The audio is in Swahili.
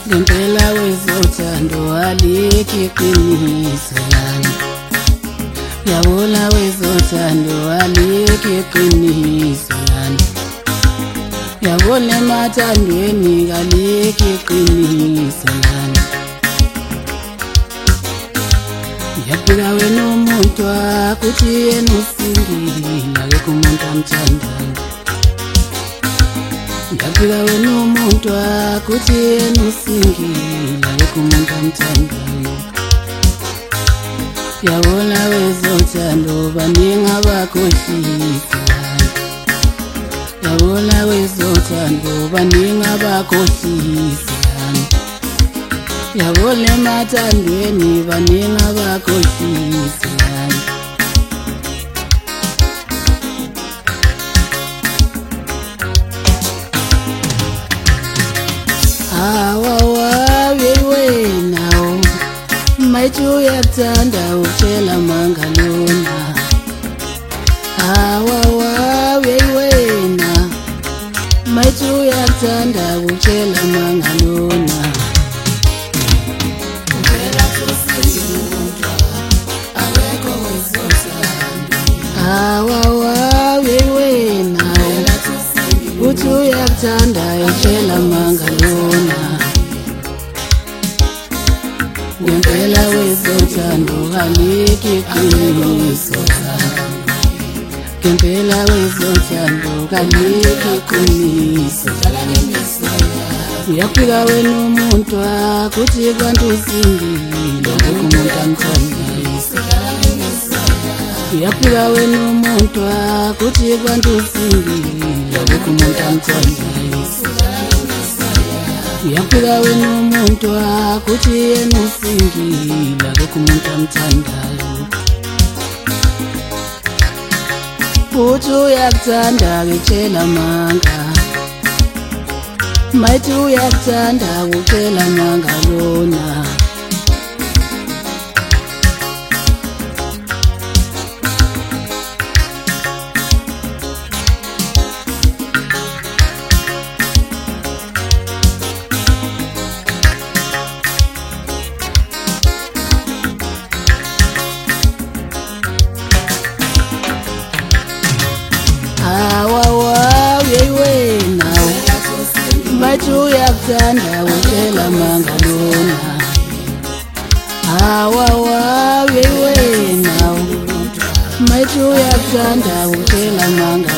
ngempela wezothando alikho iqiniso lami. Yabona wezothando alikho iqiniso lami. Yabona emathandweni alikho iqiniso lami. Yaphika wena umuntu akuthi yena usingile akekho umuntu amthandayo. Yaphika wena umuntu akuthi yena usingile akekho umuntu amthandayo. Yabona wezothando baningi abakhohlisa. Yabona wezothando baningi abakhohlisa. Yabona emathandweni baningi abakhohlisa. Wena mayithi uyakuthanda utshela mangalona. Wena mayithi uyakuthanda utshela mangalona. Wena uthi uyakuthanda utshela mangalona. Ngempela wezothando alikho iqiniso. Ngempela wezothando alikho iqiniso. Uyaphika wena umuntu akuthi kanti usingile akekho umuntu amthandayo. Uyaphika wena umuntu akuthi kanti usingile akekho umuntu amthandayo. Uyaphika wena umuntu akuthi yena usingile akekho umuntu amthandayo. Uthi uyakuthanda ngitshela amanga. Mayithi uyakuthanda utshela mangalona. Wena mayithi uyakuthanda utshela mangalona. Wena mayithi uyakuthanda utshela mangalona.